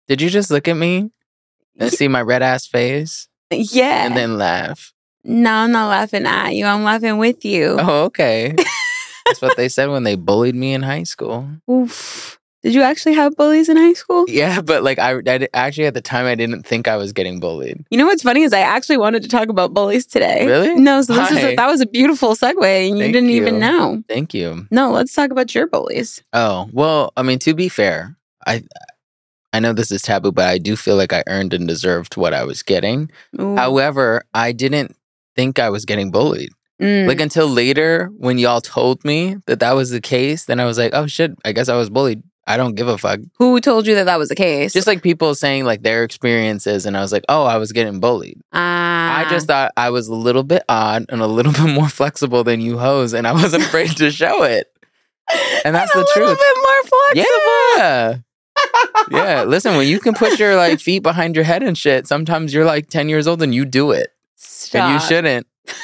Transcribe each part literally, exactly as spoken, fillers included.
Did you just look at me and see my red ass face? Yeah. And then laugh? No, I'm not laughing at you. I'm laughing with you. Oh, okay. That's what they said when they bullied me in high school. Oof. Did you actually have bullies in high school? Yeah, but like I, I actually at the time I didn't think I was getting bullied. You know what's funny is I actually wanted to talk about bullies today. Really? No, so this Hi. is a, that was a beautiful segue and you Thank didn't you. even know. Thank you. No, let's talk about your bullies. Oh, well, I mean, to be fair, I I know this is taboo, but I do feel like I earned and deserved what I was getting. Ooh. However, I didn't think I was getting bullied. Mm. Like until later when y'all told me that that was the case, then I was like, oh shit, I guess I was bullied. I don't give a fuck. Who told you that that was the case? Just like people saying like their experiences, and I was like, oh, I was getting bullied. Ah. I just thought I was a little bit odd and a little bit more flexible than you hoes, and I wasn't afraid to show it. And that's and the a truth. little bit more flexible. Yeah. Yeah. Listen, when you can put your like feet behind your head and shit, sometimes you're like ten years old and you do it. Stop. And you shouldn't.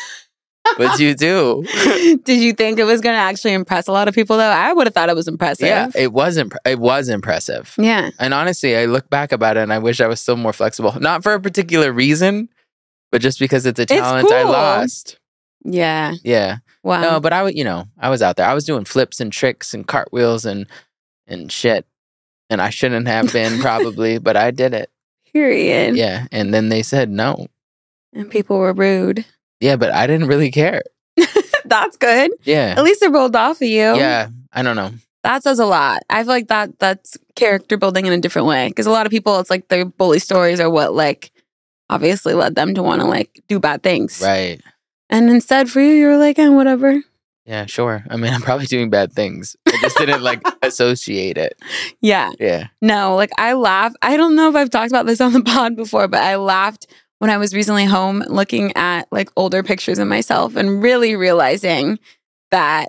But you do. Did you think it was going to actually impress a lot of people, though? I would have thought it was impressive. Yeah, it was imp- it was impressive. Yeah. And honestly, I look back about it and I wish I was still more flexible. Not for a particular reason, but just because it's a talent I cool. lost. Yeah. Yeah. Wow. No, but I would, you know, I was out there. I was doing flips and tricks and cartwheels and and shit. And I shouldn't have been probably, but I did it. Period. Yeah. And then they said no. And people were rude. Yeah, but I didn't really care. That's good. Yeah. At least it rolled off of you. Yeah. I don't know. That says a lot. I feel like that that's character building in a different way. Because a lot of people, it's like their bully stories are what like obviously led them to want to like do bad things. Right. And instead for you, you were like, eh, whatever. Yeah, sure. I mean, I'm probably doing bad things. I just didn't like associate it. Yeah. Yeah. No, like I laugh. I don't know if I've talked about this on the pod before, but I laughed when I was recently home looking at like older pictures of myself and really realizing that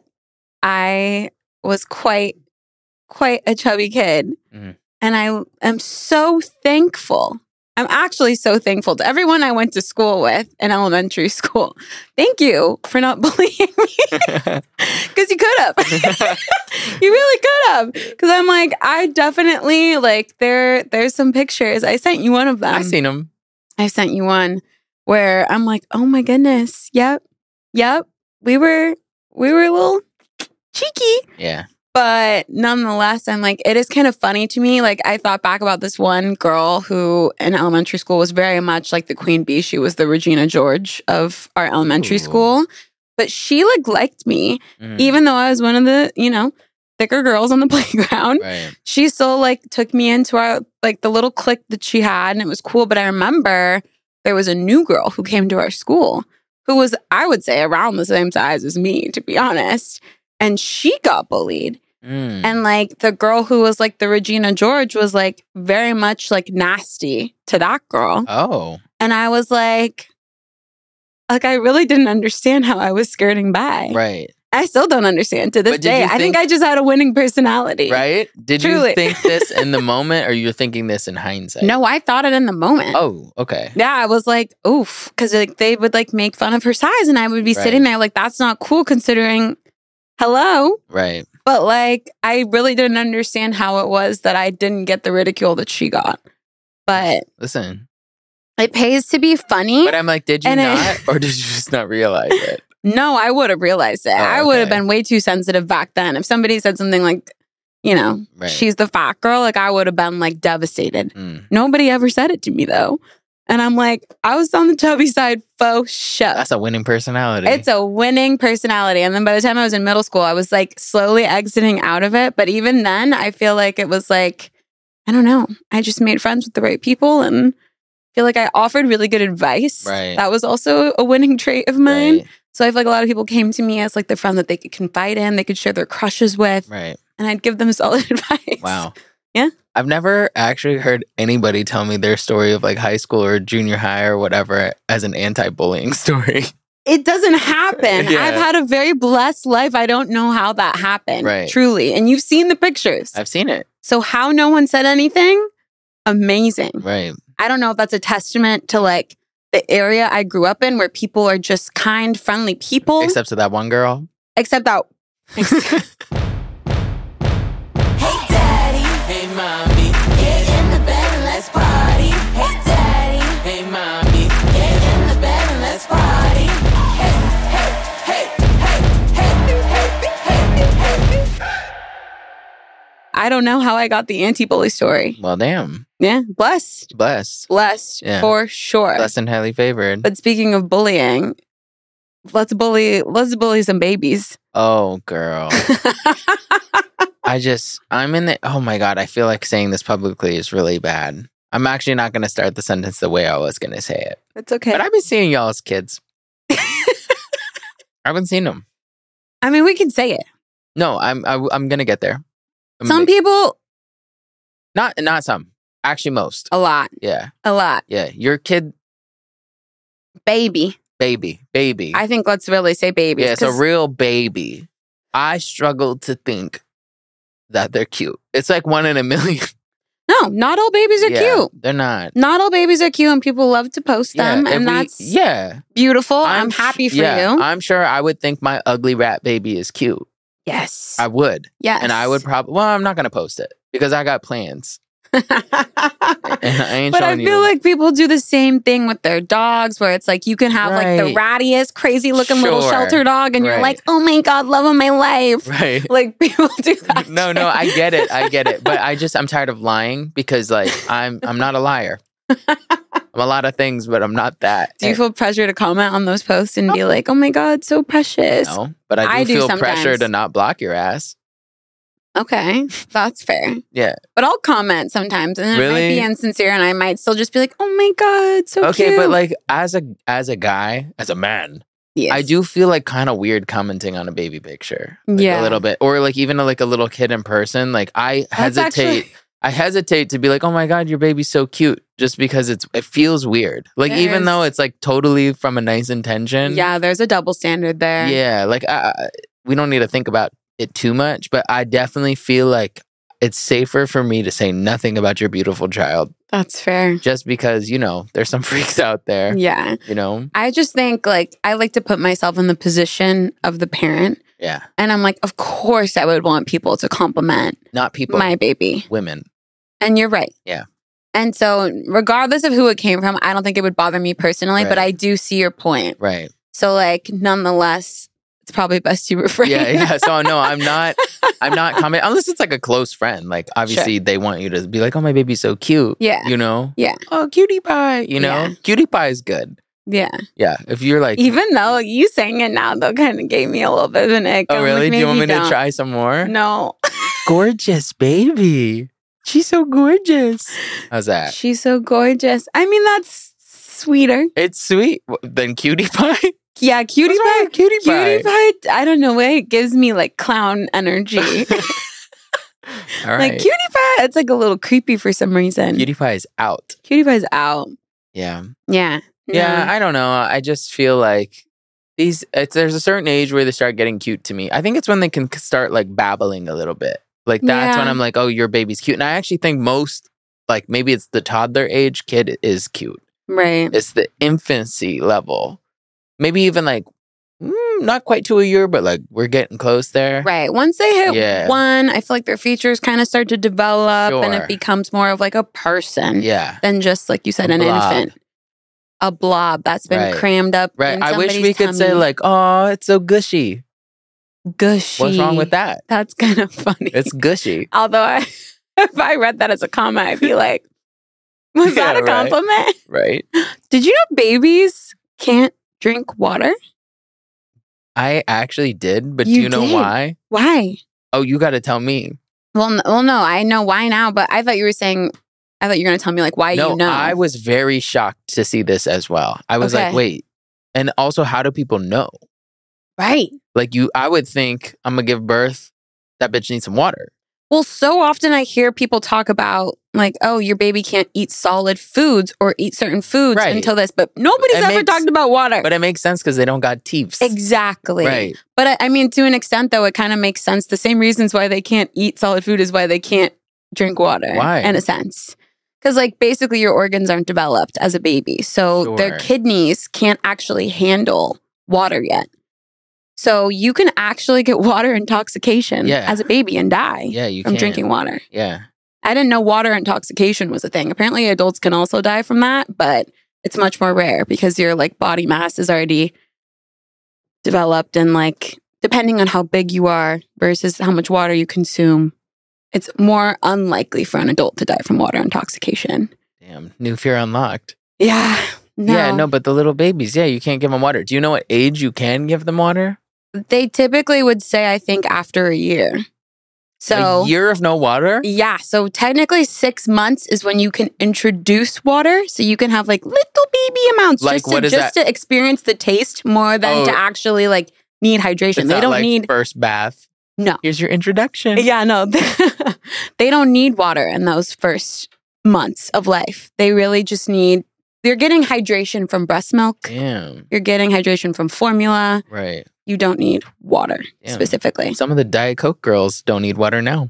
I was quite, quite a chubby kid. Mm-hmm. And I am so thankful. I'm actually so thankful to everyone I went to school with in elementary school. Thank you for not bullying me. Because you could have. You really could have. Because I'm like, I definitely, like, there. there's some pictures. I sent you one of them. I seen them. I sent you one where I'm like, oh my goodness. Yep. Yep. We were, we were a little cheeky. Yeah. But nonetheless, I'm like, it is kind of funny to me. Like, I thought back about this one girl who in elementary school was very much like the queen bee. She was the Regina George of our elementary Ooh. school. But she like liked me, Mm. even though I was one of the, you know, thicker girls on the playground. Right. She still like took me into our, like the little clique that she had. And it was cool. But I remember there was a new girl who came to our school who was, I would say, around the same size as me, to be honest. And she got bullied. Mm. And like the girl who was like the Regina George was like very much like nasty to that girl. Oh. And I was like, like I really didn't understand how I was skirting by. Right. I still don't understand to this But did day. you I think think- I just had a winning personality. Right? Did Truly. you think this in the moment or you're thinking this in hindsight? No, I thought it in the moment. Oh, okay. Yeah, I was like, oof. Because like they would like make fun of her size and I would be Right. sitting there like, that's not cool considering, hello. Right. But like, I really didn't understand how it was that I didn't get the ridicule that she got. But Listen. it pays to be funny. But I'm like, did you And I- not? Or did you just not realize it? No, I would have realized it. Oh, I would have okay. been way too sensitive back then. If somebody said something like, you know, Right. she's the fat girl, like I would have been like devastated. Mm. Nobody ever said it to me though. And I'm like, I was on the chubby side faux show. That's a winning personality. It's a winning personality. And then by the time I was in middle school, I was like slowly exiting out of it. But even then, I feel like it was like, I don't know. I just made friends with the right people and feel like I offered really good advice. Right. That was also a winning trait of mine. Right. So I feel like a lot of people came to me as like the friend that they could confide in, they could share their crushes with, Right. and I'd give them solid advice. Wow. Yeah. I've never actually heard anybody tell me their story of like high school or junior high or whatever as an anti-bullying story. It doesn't happen. Yeah. I've had a very blessed life. I don't know how that happened. Right. Truly. And you've seen the pictures. I've seen it. So how no one said anything? Amazing. Right. I don't know if that's a testament to like the area I grew up in where people are just kind, friendly people. Except to that one girl. Except that. Hey, daddy. Hey, mommy. Get in the bed and let's I don't know how I got the anti-bully story. Well, damn. Yeah, blessed. Blessed. Blessed Yeah. for sure. Blessed and highly favored. But speaking of bullying, let's bully let's bully some babies. Oh, girl. I just, I'm in the, oh my God, I feel like saying this publicly is really bad. I'm actually not going to start the sentence the way I was going to say it. It's okay. But I've been seeing y'all as kids. I've been seeing them. I mean, we can say it. No, I'm I, I'm going to get there. I'm Some like- people, Not, not some. Actually, most. a lot. Yeah. A lot. Yeah. Your kid, Baby. baby, baby. I think let's really say babies. Yeah, it's a 'cause- real baby. I struggle to think that they're cute. It's like one in a million. No, not all babies are Yeah, cute. They're not. Not all babies are cute, and people love to post them, Yeah, if and we- that's yeah. beautiful. I'm, sh- happy for yeah, you. I'm sure I would think my ugly rat baby is cute. Yes. I would. yes. And I would probably, well, I'm not going to post it because I got plans. And I ain't But I showing feel you. like people do the same thing with their dogs, where it's like you can have like the Right. rattiest, crazy looking little Sure. shelter dog, and you're Right. like, oh my God, love of my life. Right. Like people do that. No, no, I get it. I get it. But I just, I'm tired of lying because like I'm, I'm not a liar. I'm a lot of things, but I'm not that. Do you feel pressure to comment on those posts and be like, oh my God, so precious? No, but I do I do feel sometimes. pressure to not block your ass. Okay, that's fair. Yeah. But I'll comment sometimes, and it might Really? be insincere, and I might still just be like, "Oh my God, so Okay, cute." but like as a as a guy, as a man, yes. I do feel like kind of weird commenting on a baby picture. Like, Yeah. a little bit, or like even like a little kid in person. Like I That's hesitate. actually- I hesitate to be like, "Oh my God, your baby's so cute," just because it's it feels weird. Like There even is- though it's like totally from a nice intention. Yeah, there's a double standard there. Yeah, like I, I- we don't need to think about it too much, but I definitely feel like it's safer for me to say nothing about your beautiful child, That's fair. just because you know there's some freaks out there. Yeah. You know. I just think like I like to put myself in the position of the parent. Yeah. And I'm like, of course I would want people to compliment Not people. my baby. Women. And you're right. Yeah. And so regardless of who it came from, I don't think it would bother me personally, but Right. I do see your point. Right. So like nonetheless, it's probably best you refrain. Yeah. Yeah. So no, I'm not. I'm not commenting unless it's like a close friend. Like obviously they want you to be like, "Oh, my baby's so cute." Yeah. You know. Yeah. Oh, cutie pie. You know, Yeah. cutie pie is good. Yeah. Yeah. If you're like, Even though you saying it now, though, kind of gave me a little bit of an ick. oh I'm really? like, Do you want me maybe to don't. try some more? No. Gorgeous baby. She's so gorgeous. How's that? She's so gorgeous. I mean, that's sweeter. It's sweet. W- Then cutie pie. Yeah, cutie What's wrong pie. with cutie Cutie pie? pie. I don't know. It gives me like clown energy. All right. Like cutie pie. It's like a little creepy for some reason. Cutie pie is out. Cutie pie's out. Yeah. Yeah. Yeah. No. I don't know. I just feel like these. It's, there's a certain age where they start getting cute to me. I think it's when they can c- start like babbling a little bit. Like that's when Yeah. I'm like, oh, your baby's cute. And I actually think most, like maybe it's the toddler age kid is cute. Right. It's the infancy level. Maybe even like mm, not quite to a year, but like we're getting close there. Right. Once they hit Yeah. one, I feel like their features kind of start to develop and Sure. it becomes more of like a person Yeah. than just, like you said, A an blob. infant. A blob that's been Right. crammed up. Right. in I wish somebody's we could say tummy. like, oh, it's so gushy. gushy. What's wrong with that? That's kind of funny. It's gushy. Although I, if I read that as a comment, I'd be like, was Yeah, that a right. compliment? Right. Did you know babies can't drink water? I actually did, but You do you know did? why? Why? Oh, you got to tell me. Well, n- well, no, I know why now, but I thought you were saying, I thought you were going to tell me like why no, you know. I was very shocked to see this as well. I was like, Okay. wait. And also, how do people know? right. Like you, I would think I'm gonna give birth. That bitch needs some water. Well, so often I hear people talk about like, oh, your baby can't eat solid foods or eat certain foods Right. until this, but nobody's It ever makes- talked about water. But it makes sense because they don't got teeth. Exactly. Right. But I, I mean, to an extent, though, it kind of makes sense. The same reasons why they can't eat solid food is why they can't drink water. Why? In a sense. Because, like, basically your organs aren't developed as a baby. So their Sure. kidneys can't actually handle water yet. So you can actually get water intoxication Yeah. as a baby and die Yeah, you from can. drinking water. Yeah. I didn't know water intoxication was a thing. Apparently, adults can also die from that, but it's much more rare because your like body mass is already developed and like depending on how big you are versus how much water you consume, it's more unlikely for an adult to die from water intoxication. Damn, new fear unlocked. Yeah. No. Yeah, no, but the little babies, yeah, you can't give them water. Do you know what age you can give them water? They typically would say, I think, after a year. So a year of no water? Yeah. So technically six months is when you can introduce water. So you can have like little baby amounts Like, just, to, what is just that? to experience the taste more than Oh. to actually like need hydration. It's They not don't like need, first bath. no. Here's your introduction. Yeah, no. They don't need water in those first months of life. They really just need, they're getting hydration from breast milk. Damn. You're getting hydration from formula. Right. You don't need water Damn. specifically. Some of the Diet Coke girls don't need water now.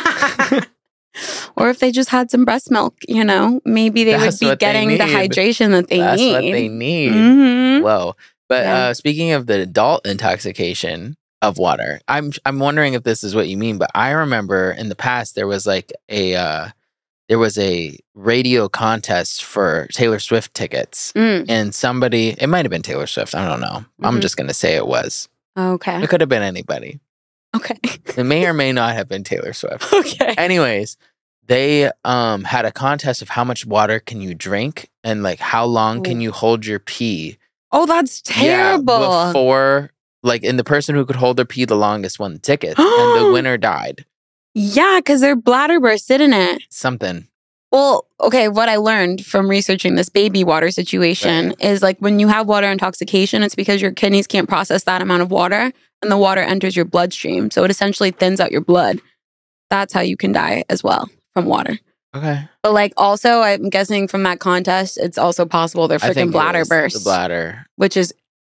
Or if they just had some breast milk, you know, maybe they That's would be what they getting the need. hydration that they That's need. what they need. Mhm. Whoa. But Yeah. uh, speaking of the adult intoxication of water, I'm I'm wondering if this is what you mean. But I remember in the past there was like a uh, there was a radio contest for Taylor Swift tickets, Mm. and somebody, it might have been Taylor Swift. I don't know. I'm Mhm. just gonna say it was. Okay. It could have been anybody. Okay. It may or may not have been Taylor Swift. Okay. Anyways, they um had a contest of how much water can you drink and like how long can Ooh. you hold your pee. Oh, that's terrible. Yeah, before, like, and the person who could hold their pee the longest won the tickets, and the winner died. Yeah, because their bladder bursted in it. Something. Well, okay, what I learned from researching this baby water situation is like when you have water intoxication, it's because your kidneys can't process that amount of water and the water enters your bloodstream. So it essentially thins out your blood. That's how you can die as well from water. Okay. But like also, I'm guessing from that contest, it's also possible their I freaking think it bladder was burst, The bladder. which is,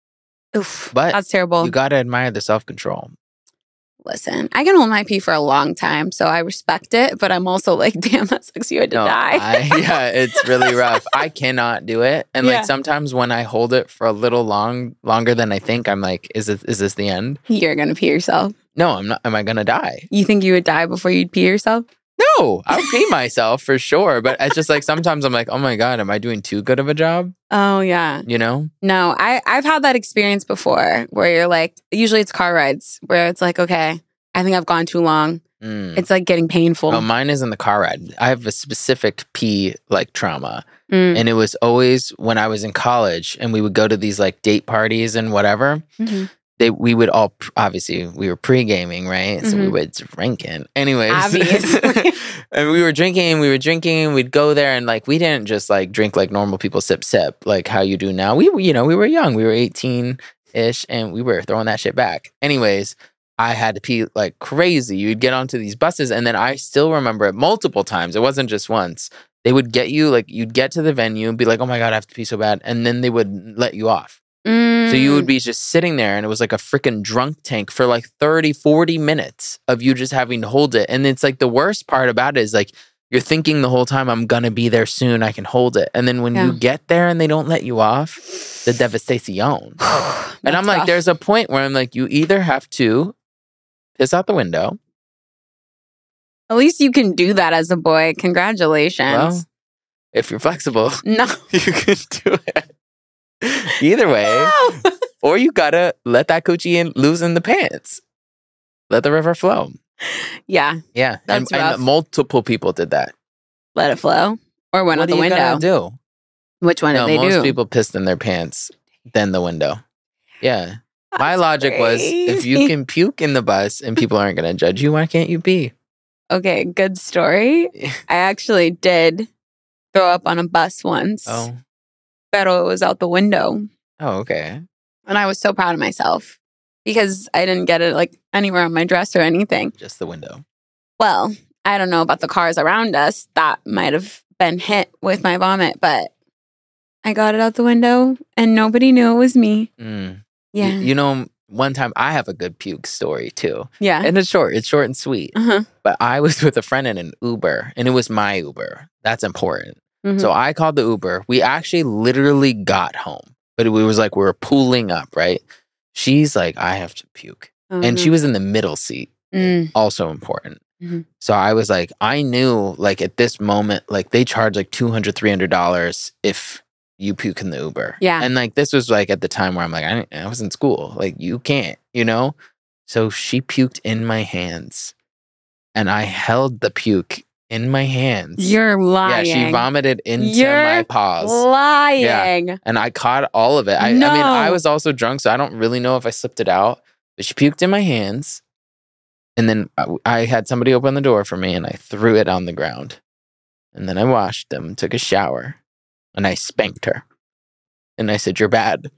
oof, But that's terrible. You got to admire the self control. Listen, I can hold my pee for a long time, so I respect it. But I'm also like, damn, that sucks. You had to No, die. I, yeah, it's really rough. I cannot do it. And Yeah. like sometimes when I hold it for a little long, longer than I think, I'm like, is it, is this the end? You're gonna pee yourself. No, I'm not. Am I going to die? You think you would die before you'd pee yourself? No, I would pee myself for sure. But it's just like sometimes I'm like, oh my God, am I doing too good of a job? Oh yeah. You know? No, I I've had that experience before where you're like, usually it's car rides where it's like, okay, I think I've gone too long. Mm. It's like getting painful. Oh, mine is in the car ride. I have a specific pee like trauma. Mm. And it was always when I was in college and we would go to these like date parties and whatever. Mhm. They, we would all, obviously, we were pre-gaming, right? So we Mhm. would drinking. Anyways. Obviously. And we were drinking, we were drinking, we'd go there and like, we didn't just like drink like normal people sip, sip, like how you do now. We were, you know, we were young. We were eighteen-ish and we were throwing that shit back. Anyways, I had to pee like crazy. You'd get onto these buses and then I still remember it multiple times. It wasn't just once. They would get you, like you'd get to the venue and be like, oh my God, I have to pee so bad. And then they would let you off. Mm. So you would be just sitting there and it was like a freaking drunk tank for like thirty, forty minutes of you just having to hold it. And it's like the worst part about it is like you're thinking the whole time, I'm going to be there soon. I can hold it. And then when Yeah. you get there and they don't let you off, the devastation. And I'm That's like, rough. there's a point where I'm like, you either have to piss out the window. At least you can do that as a boy. Congratulations. Well, if you're flexible, no. you can do it. Either way. No. Or you gotta let that coochie in, lose in the pants. Let the river flow. Yeah. Yeah. That's and, rough. and multiple people did that. Let it flow. Or went what out do the you window. gotta do? Which one No, did they most do? people pissed in their pants, then the window. Yeah. My That's logic was if you crazy. can puke in the bus and people aren't gonna judge you, why can't you pee? Okay, good story. I actually did throw up on a bus once. Oh. But it was out the window. Oh, okay. And I was so proud of myself because I didn't get it like anywhere on my dress or anything. Just the window. Well, I don't know about the cars around us. That might have been hit with my vomit, but I got it out the window and nobody knew it was me. Mm. Yeah. You, you know, one time I have a good puke story too. yeah. And it's short. It's short and sweet. Uh-huh. But I was with a friend in an Uber and it was my Uber. That's important. Mhm. So I called the Uber. We actually literally got home, but it was like we were pulling up, right? She's like, I have to puke. Oh, And no. she was in the middle seat, Mm. also important. Mhm. So I was like, I knew like at this moment, like they charge like two hundred dollars, three hundred dollars if you puke in the Uber. Yeah. And like this was like at the time where I'm like, I, didn't- I was in school. Like you can't, you know? So she puked in my hands. and I held the puke in my hands. You're lying. Yeah, she vomited into You're my paws. lying. Yeah. And I caught all of it. I, No. I mean, I was also drunk, so I don't really know if I slipped it out. But she puked in my hands. And then I, I had somebody open the door for me, and I threw it on the ground. And then I washed them, took a shower, and I spanked her. And I said, "You're bad."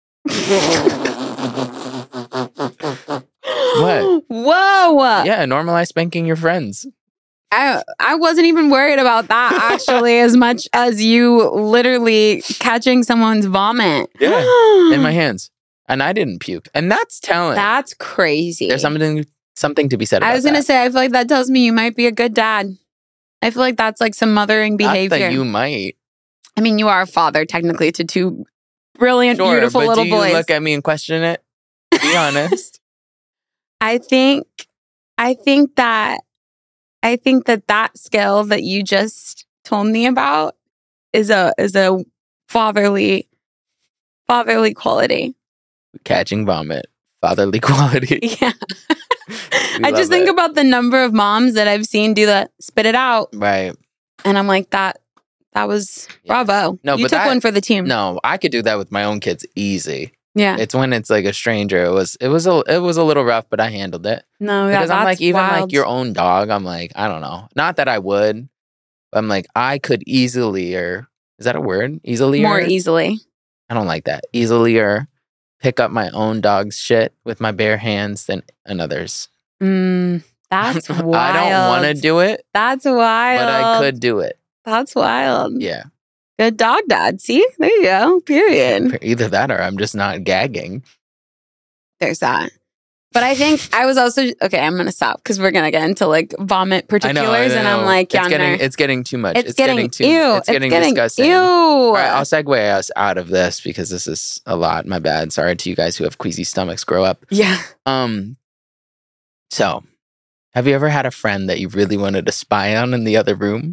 What? Whoa. Yeah, normalize spanking your friends. I I wasn't even worried about that actually as much as you literally catching someone's vomit. Yeah, in my hands. And I didn't puke. And that's telling. That's crazy. There's something something to be said about I was going to that. say, I feel like that tells me you might be a good dad. I feel like that's like some mothering behavior. Not that you might. I mean, you are a father technically to two brilliant, Sure, beautiful but little do you boys. look at me and question it? Be honest. I think, I think that, I think that that skill that you just told me about is a is a fatherly, fatherly quality. Catching vomit. Fatherly quality. Yeah. We I love just think it. about the number of moms that I've seen do that, spit it out, Right. and I'm like, that. That was Yeah. bravo. No, you but took that- one for the team. No, I could do that with my own kids easy. Yeah. It's when it's like a stranger. It was it was a it was a little rough, but I handled it. No, yeah, Because I'm that's like, even wild. like your own dog, I'm like, I don't know. Not that I would, but I'm like, I could easily or is that a word? Easily more easily. I don't like that. Easily or pick up my own dog's shit with my bare hands than another's. Mm, that's wild. I don't want to do it, That's wild. but I could do it. That's wild. Yeah. Good dog dad. See? There you go. Period. Either that or I'm just not gagging. There's that. But I think I was also okay. I'm gonna stop because we're gonna get into like vomit I know, I particulars, and I'm know. like, it's yeah, getting it's getting too much. it's, getting, too. ew. It's getting disgusting. Ew. All right, I'll segue us out of this because this is a lot. My bad. Sorry to you guys who have queasy stomachs. Grow up. yeah. Um. So, have you ever had a friend that you really wanted to spy on in the other room?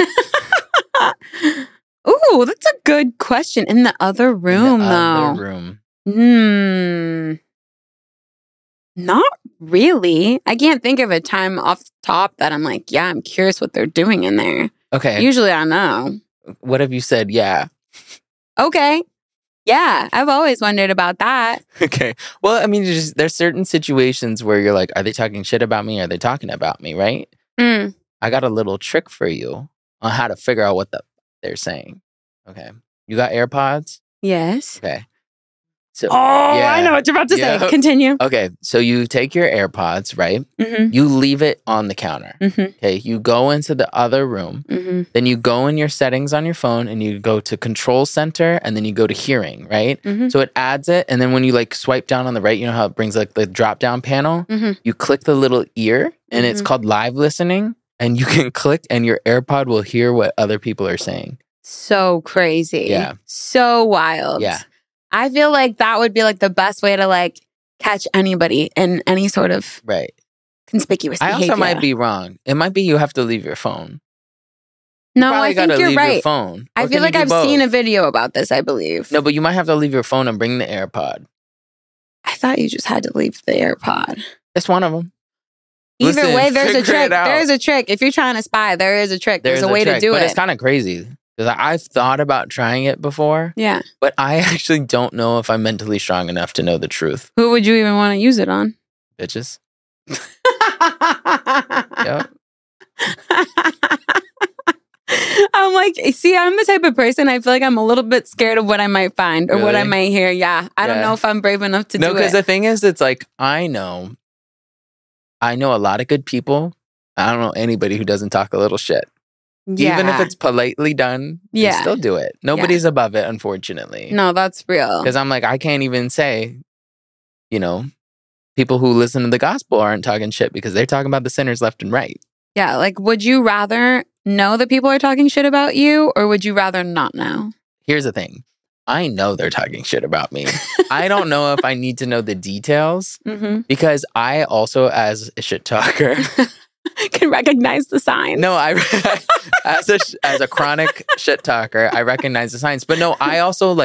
Ooh, that's a good question. In the other room, in the though. Other room. Hmm. Not really. I can't think of a time off the top that I'm like, yeah, I'm curious what they're doing in there. Okay. Usually I know. What have you said? Yeah. Okay. Yeah, I've always wondered about that. Okay. Well, I mean, just, there's certain situations where you're like, are they talking shit about me? Are they talking about me? Right? Mm. I got a little trick for you on how to figure out what the they're saying. Okay. You got AirPods? Yes. Okay. So, Oh, yeah. I know what you're about to Yeah. say. Continue. Okay. So you take your AirPods, right? Mm-hmm. You leave it on the counter. Mm-hmm. Okay. You go into the other room. Mm-hmm. Then you go in your settings on your phone and you go to control center and then you go to hearing, right? Mm-hmm. So it adds it. And then when you like swipe down on the right, you know how it brings like the drop down panel? Mm-hmm. You click the little ear and it's Mhm. called live listening. And you can click and your AirPod will hear what other people are saying. So crazy. Yeah. So wild. Yeah. I feel like that would be like the best way to like catch anybody in any sort of Right. conspicuous I behavior. also might be wrong. It might be you have to leave your phone. No, Probably I gotta think you're leave your right. phone. I Or feel can you like do I've both? seen a video about this, I believe. No, but you might have to leave your phone and bring the AirPod. I thought you just had to leave the AirPod. It's one of them. Either Listen, way, there's a figure trick. it out. There is a trick. If you're trying to spy, there is a trick. There's, a way trick, to do but it. it's kind of crazy because I've thought about trying it before, yeah. but I actually don't know if I'm mentally strong enough to know the truth. Who would you even want to use it on? Bitches. Yep. I'm like, see, I'm the type of person, I feel like I'm a little bit scared of what I might find or what I Really? might hear. Yeah. I don't Yeah. know if I'm brave enough to No, do because it. the thing is, it's like I know, I know a lot of good people. I don't know anybody who doesn't talk a little shit. yeah. Even if it's politely done, you Yeah. still do it. Nobody's above it, unfortunately. No, that's real. Because I'm like, I can't even say, you know, people who listen to the gospel aren't talking shit because they're talking about the sinners left and right. Yeah. Like, would you rather know that people are talking shit about you or would you rather not know? Here's the thing. I know they're talking shit about me. I don't know if I need to know the details Mm-hmm. because I also, as a shit talker, Can recognize the signs. no, I as a as a chronic shit talker, I recognize the signs. But no, I also like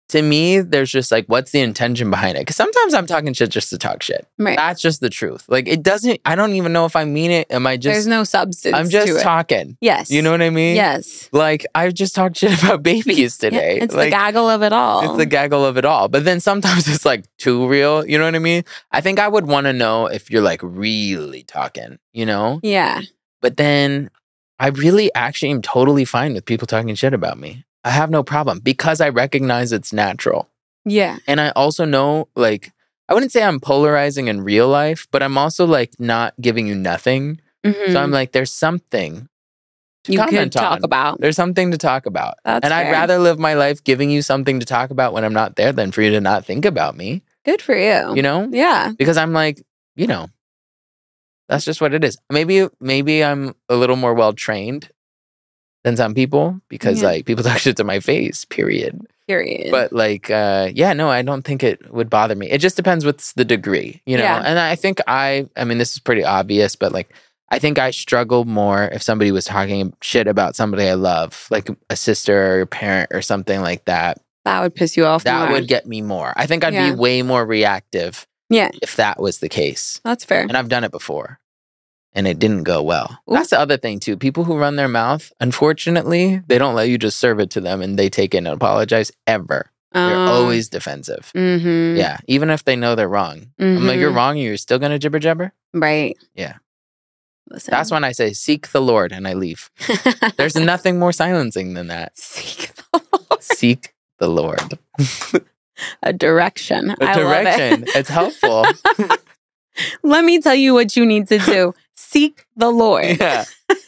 to me, there's just like, what's the intention behind it? Because sometimes I'm talking shit just to talk shit. Right. That's just the truth. Like, it doesn't, I don't even know if I mean it. Am I just, There's no substance I'm just to it. talking. Yes. You know what I mean? Yes. Like, I just talked shit about babies today. Yeah, it's like, the gaggle of it all. It's the gaggle of it all. But then sometimes it's like too real. You know what I mean? I think I would want to know if you're like really talking, you know? Yeah. But then I really actually am totally fine with people talking shit about me. I have no problem because I recognize it's natural. Yeah. And I also know, like, I wouldn't say I'm polarizing in real life, but I'm also like not giving you nothing. Mm-hmm. So I'm like, there's something to you comment could talk on. about. There's something to talk about. That's and I'd fair. rather live my life giving you something to talk about when I'm not there than for you to not think about me. Good for you. You know? Yeah. Because I'm like, you know, that's just what it is. Maybe maybe I'm a little more well trained than some people because Yeah. like people talk shit to my face, period. Period. But like, uh, yeah, no, I don't think it would bother me. It just depends what's the degree, you know? Yeah. And I think I, I mean, this is pretty obvious, but like, I think I struggle more if somebody was talking shit about somebody I love, like a sister or a parent or something like that. that would piss you off That more. would get me more. I think I'd Yeah. be way more reactive Yeah. if that was the case. That's fair. And I've done it before. And it didn't go well. Ooh. That's the other thing too. People who run their mouth, unfortunately, they don't let you just serve it to them and they take it and apologize ever. They're Um, always defensive. Mm-hmm. Yeah. Even if they know they're wrong. I'm like, you're Mhm. wrong and you're still gonna jibber jabber? Right. Yeah. Listen. That's when I say, seek the Lord and I leave. There's nothing more silencing than that. Seek the Lord. Seek the Lord. A direction. A I direction. love It's helpful. it. Let me tell you what you need to do. Seek the Lord. Yeah.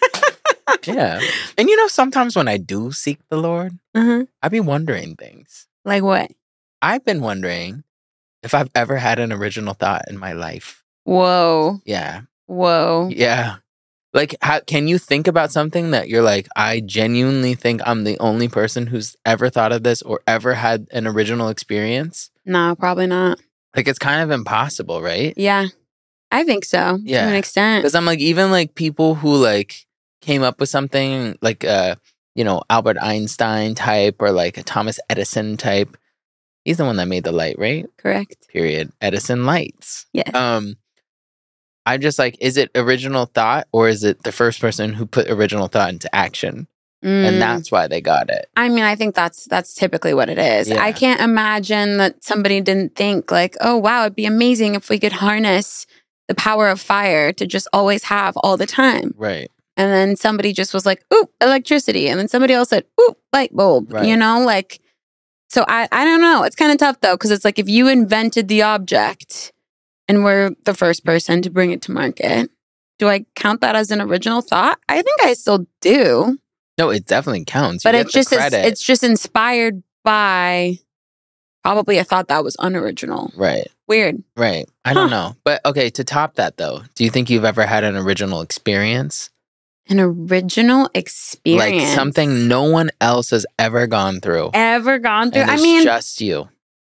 Yeah. And you know, sometimes when I do seek the Lord, Uh-huh. I be wondering things. Like what? I've been wondering if I've ever had an original thought in my life. Whoa. Yeah. Whoa. Yeah. Like, how can you think about something that you're like, I genuinely think I'm the only person who's ever thought of this or ever had an original experience? No, probably not. Like, it's kind of impossible, right? Yeah. I think so. Yeah. To an extent. Because I'm like, even like people who like came up with something like, uh, you know, Albert Einstein type or like a Thomas Edison type. He's the one that made the light, right? Correct. Period. Edison lights. Yes. Um, I'm just like, is it original thought or is it the first person who put original thought into action? Mm. And that's why they got it. I mean, I think that's that's typically what it is. Yeah. I can't imagine that somebody didn't think like, oh wow, it'd be amazing if we could harness the power of fire to just always have all the time. Right. And then somebody just was like, ooh, electricity. And then somebody else said, ooh, light bulb. Right. You know, like, so I, I don't know. It's kind of tough though, because it's like if you invented the object and were the first person to bring it to market, do I count that as an original thought? I think I still do. No, it definitely counts. You But get it's the just it's, credit. it's just inspired by probably a thought that was unoriginal. right. Weird. Right. I don't know. But okay, to top that though, do you think you've ever had an original experience? An original experience. Like something no one else has ever gone through. ever gone through. And I it's mean, just you.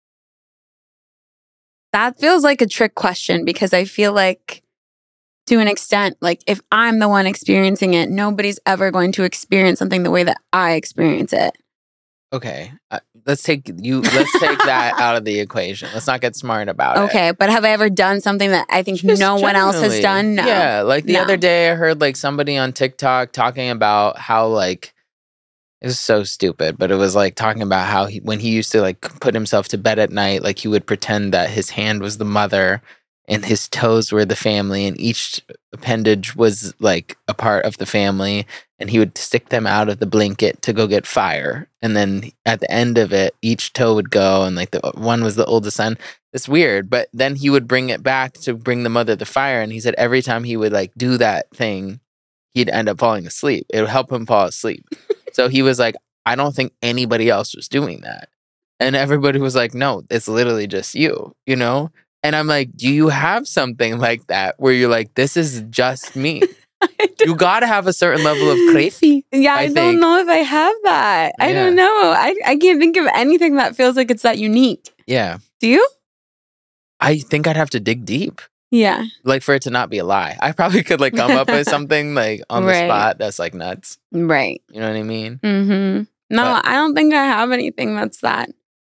that feels like a trick question because I feel like to an extent, like if I'm the one experiencing it, nobody's ever going to experience something the way that I experience it. Okay. Uh, let's take you let's take that out of the equation. Let's not get smart about it. Okay, but have I ever done something that I think Just no one else has generally. done? No. Yeah, like the No. other day I heard like somebody on TikTok talking about how like it was so stupid, but it was like talking about how he, when he used to like put himself to bed at night, like he would pretend that his hand was the mother and his toes were the family and each appendage was like a part of the family and he would stick them out of the blanket to go get fire. And then at the end of it, each toe would go and like the one was the oldest son. It's weird, but then he would bring it back to bring the mother the fire. And he said every time he would like do that thing, he'd end up falling asleep. It would help him fall asleep. So he was like, I don't think anybody else was doing that. And everybody was like, no, it's literally just you, you know? And I'm like, do you have something like that where you're like, this is just me? You got to have a certain level of crazy. Yeah, I, I don't think. know if I have that. I Yeah. don't know. I, I can't think of anything that feels like it's that unique. Yeah. Do you? I think I'd have to dig deep, Yeah. like for it to not be a lie. I probably could like come up with something like on the Right. spot that's like nuts. Right. You know what I mean? Mm-hmm. No, But- I don't think I have anything that's that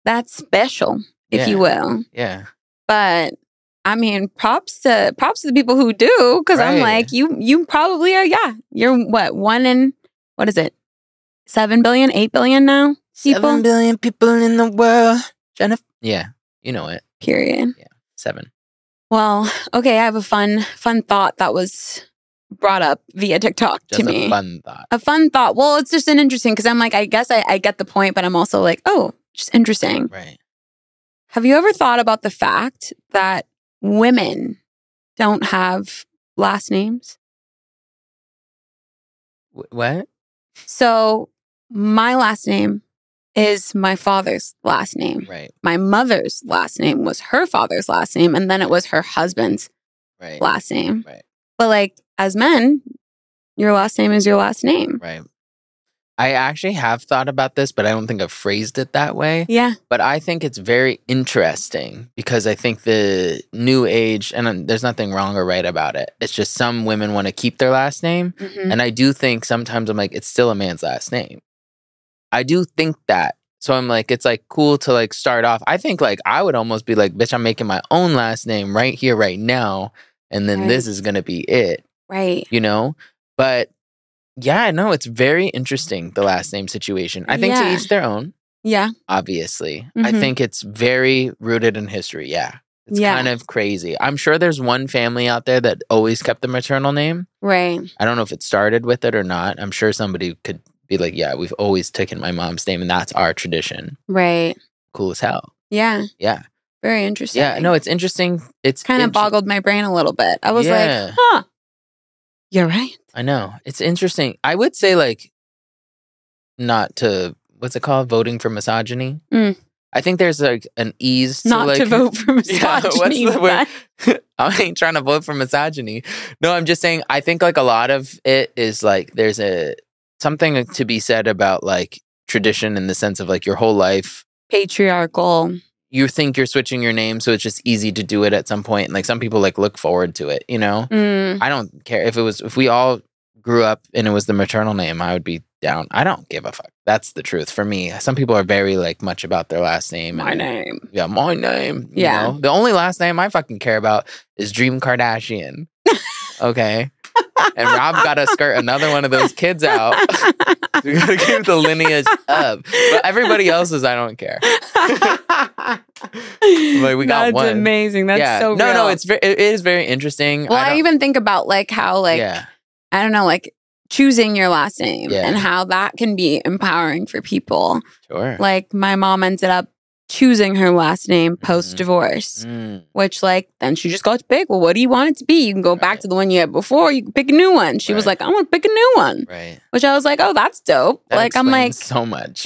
That's special, if Yeah. you will. Yeah. But I mean, props to props to the people who do, because I'm Right. like, you you probably are. Yeah, you're what one in what is it? Seven billion, eight billion now. People. Seven billion people in the world. Jennifer. Yeah, you know it. Period. Seven. Well, okay. I have a fun fun thought that was brought up via TikTok Just to me. a fun thought. A fun thought. Well, it's just an interesting because I'm like, I guess I, I get the point, but I'm also like, oh, just interesting. Right. Have you ever thought about the fact that women don't have last names? Wh- What? So my last name is my father's last name. Right. My mother's last name was her father's last name, and then it was her husband's Right. last name. Right. But like as men, your last name is your last name. Right. I actually have thought about this, but I don't think I've phrased it that way. Yeah. But I think it's very interesting because I think the new age, and uh, there's nothing wrong or right about it. It's just some women want to keep their last name. Mhm. And I do think sometimes I'm like, it's still a man's last name. I do think that. So I'm like, it's like cool to like start off. I think like I would almost be like, bitch, I'm making my own last name right here, right now. And then Right. this is going to be it, Right. you know? But yeah, no, it's very interesting, the last name situation. I think Yeah. to each their own, Yeah. obviously. I Mhm. think it's very rooted in history. Yeah. It's Yeah. kind of crazy. I'm sure there's one family out there that always kept the maternal name. Right. I don't know if it started with it or not. I'm sure somebody could be like, yeah, we've always taken my mom's name and that's our tradition. Right. Cool as hell. Yeah. Yeah. Very interesting. Yeah. No, it's interesting. It's kind of inter- boggled my brain a little bit. I was Yeah. like, huh. You're right. I know. It's interesting. I would say, like, not to, what's it called? Voting for misogyny. Mm. I think there's like an ease to Not like to vote for Yeah, misogyny. what's the word? but- I ain't trying to vote for misogyny. No, I'm just saying I think like a lot of it is like there's a something to be said about like tradition in the sense of like your whole life Patriarchal. you think you're switching your name, so it's just easy to do it at some point. And like some people like look forward to it, you know? Mm. I don't care if it was if we all grew up and it was the maternal name, I would be down. I don't give a fuck. That's the truth for me. Some people are very like much about their last name. My and, name. Yeah, my name. you Yeah. know? The only last name I fucking care about is Dream Kardashian. Okay. And Rob got to skirt another one of those kids out. We got to keep the lineage up. But everybody else's, I don't care. Like we got That's one. amazing. That's yeah. so no, real. no. It's ve- it is very interesting. well, I, don't- even think about like how like yeah, I don't know, like choosing your last name Yeah. and how that can be empowering for people. sure. Like my mom ended up choosing her last name post divorce, Mm, which like then she just got to pick. Well, what do you want it to be? You can go back Right. to the one you had before. You can pick a new one. She was Right. like, I want to pick a new one, right. which I was like, oh, that's dope. That like I'm like, explains so much.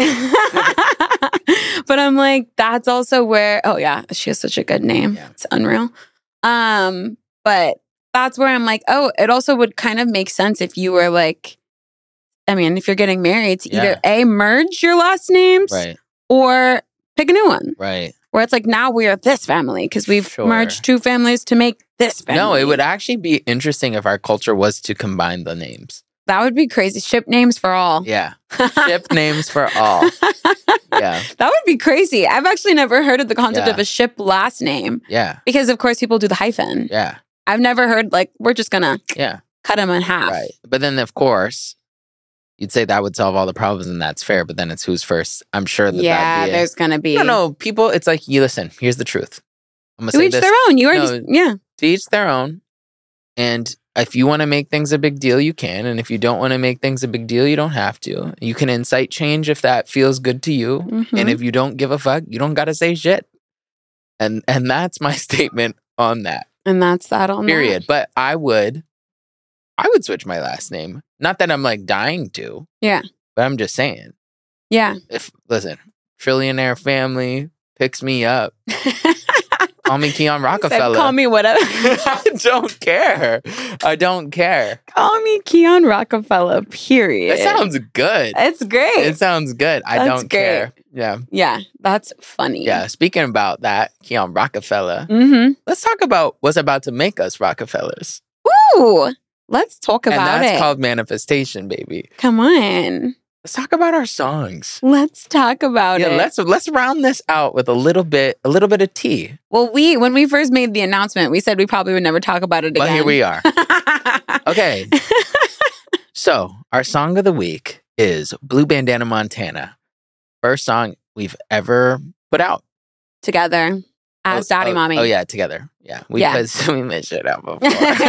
but I'm like, that's also where. Oh yeah, she has such a good name. Yeah. It's unreal. Um, but that's where I'm like, oh, it also would kind of make sense if you were like, I mean, if you're getting married, to either a merge your last names Right, or pick a new one. right. Where it's like now we are this family because we've Sure. merged two families to make this family. No, it would actually be interesting if our culture was to combine the names. That would be crazy. Ship names for all. Yeah, ship names for all. Yeah, That would be crazy. I've actually never heard of the concept Yeah. of a ship last name yeah, because, of course, people do the hyphen. yeah, I've never heard like we're just gonna yeah. cut them in half. Right. But then, of course, you'd say that would solve all the problems, and that's fair. But then it's who's first. I'm sure that Yeah, that'd be a- there's gonna be No, no, people. It's like you listen. Here's the truth. I'm gonna to say each this. their own. You already, No. yeah, To each their own. And if you want to make things a big deal, you can. And if you don't want to make things a big deal, you don't have to. You can incite change if that feels good to you. Mhm. And if you don't give a fuck, you don't got to say shit. And and that's my statement on that. and that's that on that. Period. But I would, I would switch my last name. Not that I'm like dying to. Yeah. But I'm just saying. Yeah. If listen, trillionaire family picks me up, call me Keon Said, Rockefeller. call me whatever. I don't care. I don't care. Call me Keon Rockefeller. Period. It sounds good. It's great. It sounds good. I That's don't great. care. Yeah. yeah, that's funny. Yeah. Speaking about that, Keon Rockefeller, Mm-hmm. let's talk about what's about to make us Rockefellers. Ooh, let's talk And about that's it. called manifestation, baby. Come on. let's talk about our songs. Let's talk about yeah, it. let's let's round this out with a little bit, a little bit of tea. Well, we when we first made the announcement, we said we probably would never talk about it again. But here we are. Okay. So our song of the week is Blue Bandana Montana. First song we've ever put out. Together. As oh, Daddy oh, Mommy. Oh yeah, together. Yeah. We, Yeah. Because we made shit out before.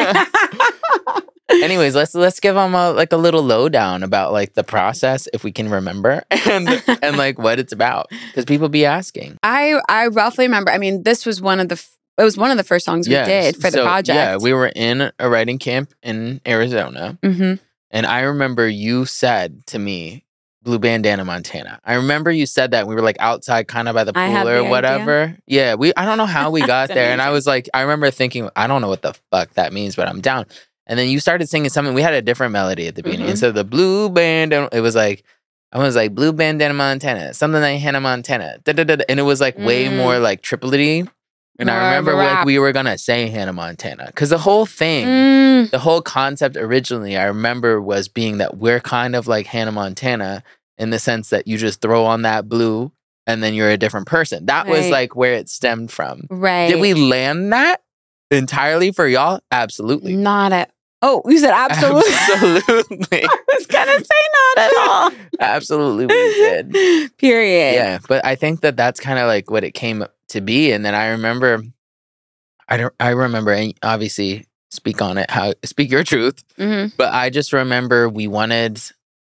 Anyways, let's let's give them a, like a little lowdown about like the process, if we can remember, and and like what it's about, because people be asking. I I roughly remember. I mean, this was one of the f- it was one of the first songs we Yes. did for the So, project. Yeah, we were in a writing camp in Arizona, hmm and I remember you said to me, "Blue Bandana Montana." I remember you said that. We were like outside, kind of by the I pool had or the whatever. Yeah, we. I don't know how we got That's there, and I amazing. was like, I remember thinking, I don't know what the fuck that means, but I'm down. And then you started singing something. We had a different melody at the beginning. Mhm. Instead of the blue bandana, it was like, I was like, Blue Bandana Montana, something like Hannah Montana. Da, da, da, da. And it was like way Mm. more like triplety. And More I of a remember like rap. we were going to say Hannah Montana. Because the whole thing, Mm, the whole concept originally, I remember, was being that we're kind of like Hannah Montana in the sense that you just throw on that blue and then you're a different person. That was Right. like where it stemmed from. right. Did we land that entirely for y'all? Absolutely. Not at. Oh, you said absolutely. Absolutely. I was gonna say not at all. Absolutely we did. Period. Yeah, but I think that that's kind of like what it came to be. And then I remember, I don't, I remember, and obviously speak on it, how speak your truth. hmm But I just remember we wanted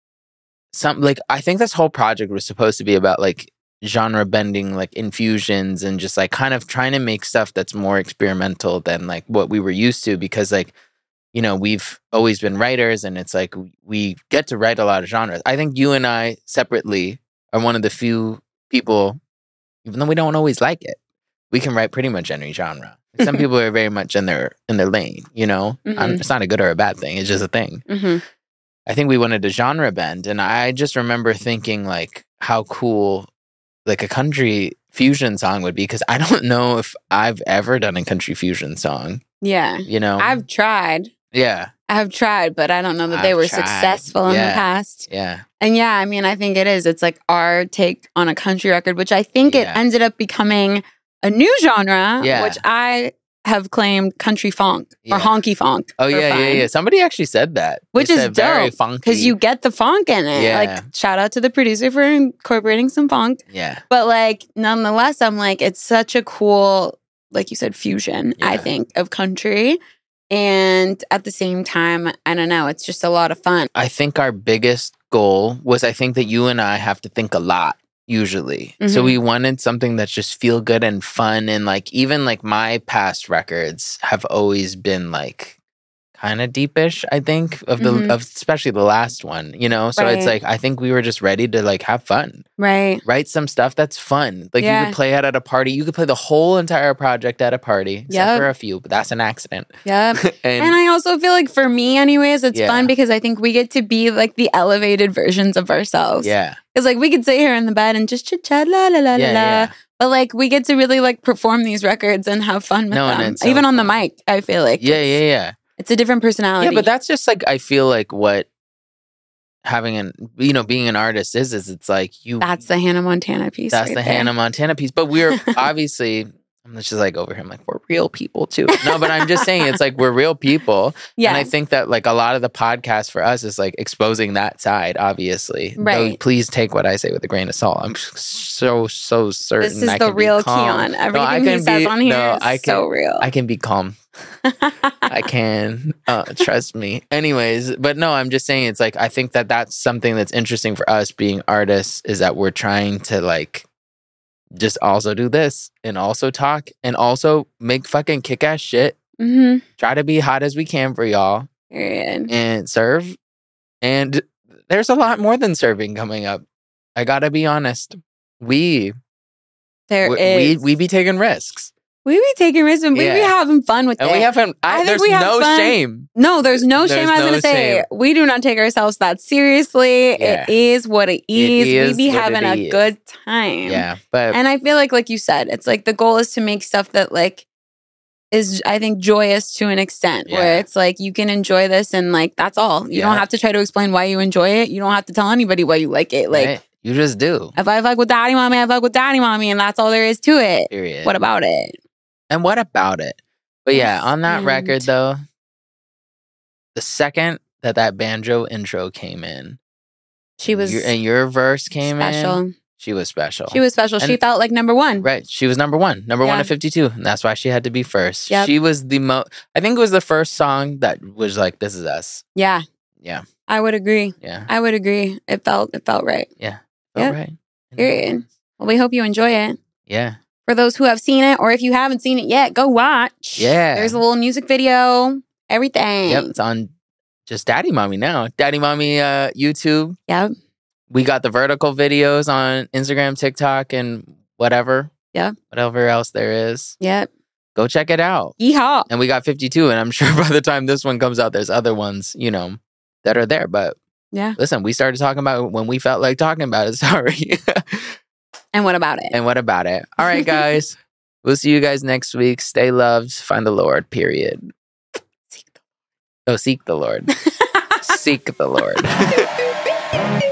some, like, I think this whole project was supposed to be about like genre bending, like infusions, and just like kind of trying to make stuff that's more experimental than like what we were used to, because like, you know, we've always been writers, and it's like we get to write a lot of genres. I think you and I separately are one of the few people, even though we don't always like it, we can write pretty much any genre. Some people are very much in their in their lane, you know. I'm- Mhm. it's not a good or a bad thing. It's just a thing. hmm I think we wanted a genre bend, and I just remember thinking like how cool like a country fusion song would be, because I don't know if I've ever done a country fusion song. Yeah. You know, I've tried. yeah, I've tried, but I don't know that they I've were tried. successful in Yeah. the past. yeah, And yeah, I mean, I think it is. It's like our take on a country record, which I think it Yeah. ended up becoming a new genre, Yeah. which I have claimed country funk Yeah. or honky funk. Oh yeah, yeah, yeah. Somebody actually said that, Which They is said very dope, funky Because you get the funk in it. Yeah. Like, shout out to the producer for incorporating some funk. yeah, But like, nonetheless, I'm like, it's such a cool, like you said, fusion, I Yeah. think, of country. And at the same time, I don't know, it's just a lot of fun. I think our biggest goal was, I think that you and I have to think a lot usually. So Mhm. we wanted something that's just feel good and fun. And like, even like my past records have always been like kind of deepish, I think, of the, Mhm. of especially the last one, you know? So it's Right. like, I think we were just ready to like have fun, Right. write some stuff that's fun. Like you Yeah. could play it at a party. You could play the whole entire project at a party, except Yep. for a few, but that's an accident. Yep. and, And I also feel like for me, anyways, it's Yeah. fun because I think we get to be like the elevated versions of ourselves. yeah, Because like we could sit here in the bed and just chit chat, la la la la yeah, la. yeah. But like we get to really like perform these records and have fun with No, and them. it's so Even on the fun. mic, I feel like Yeah, it's, yeah, yeah. it's a different personality. Yeah, but that's just like, I feel like what having an, you know, being an artist is, is it's like you, that's the Hannah Montana piece. that's right the there. Hannah Montana piece. But we're obviously, I'm just like over here, I'm like, we're real people too. No, but I'm just saying, it's like we're real people. Yeah. And I think that like a lot of the podcast for us is like exposing that side, obviously. Though Right. please take what I say with a grain of salt. I'm so, so certain. This is I the can be real calm. Keon. Everything I he can says be- on here no, is I can, so real. I can be calm. I can. Uh, trust me. Anyways, but no, I'm just saying, it's like, I think that that's something that's interesting for us being artists, is that we're trying to like just also do this and also talk and also make fucking kick ass shit. hmm Try to be hot as we can for y'all Period. and serve. And there's a lot more than serving coming up. I gotta be honest. We There we, is. we we be taking risks. We be taking risks and we be Yeah. having fun with And it. we haven't I, I think there's we have no fun. shame. No, there's no There's shame. I was no going to say, shame. we do not take ourselves that seriously. Yeah. It is what it is. is we be what having it a is. good time. Yeah. But And I feel like, like you said, it's like the goal is to make stuff that like is, I think, joyous to an extent Yeah. where it's like you can enjoy this and like that's all. You Yeah. don't have to try to explain why you enjoy it. You don't have to tell anybody why you like it. Like Right? You just do. if I fuck with Daddy Mommy, I fuck with Daddy Mommy, and that's all there is to it. Period. What about it? And what about it? But yeah, Yes, on that and- record though, the second that that banjo intro came in, She was your, and your verse came special. in, she was special. She was special. She And- felt like number one. Right. She was number one, number one Yeah. at fifty-two. And that's why she had to be first. Yep. She was the most, I think it was the first song that was like, this is us. Yeah, Yeah. I would agree. Yeah. I would agree. It felt it felt right. Yeah. Yeah. All right. Period. Well, we hope you enjoy it. Yeah. For those who have seen it, or if you haven't seen it yet, go watch. Yeah. There's a little music video, everything. Yep. It's on just Daddy Mommy now. Daddy Mommy uh, YouTube. Yep. We got the vertical videos on Instagram, TikTok, and whatever. Yeah. Whatever else there is. Yep. Go check it out. Yeehaw. And we got fifty-two. And I'm sure by the time this one comes out, there's other ones, you know, that are there. But Yeah. listen, we started talking about it when we felt like talking about it. Sorry. And what about it? And what about it? All right, guys. We'll see you guys next week. Stay loved. Find the Lord, period. Seek Oh, seek the Lord. Seek the Lord. the-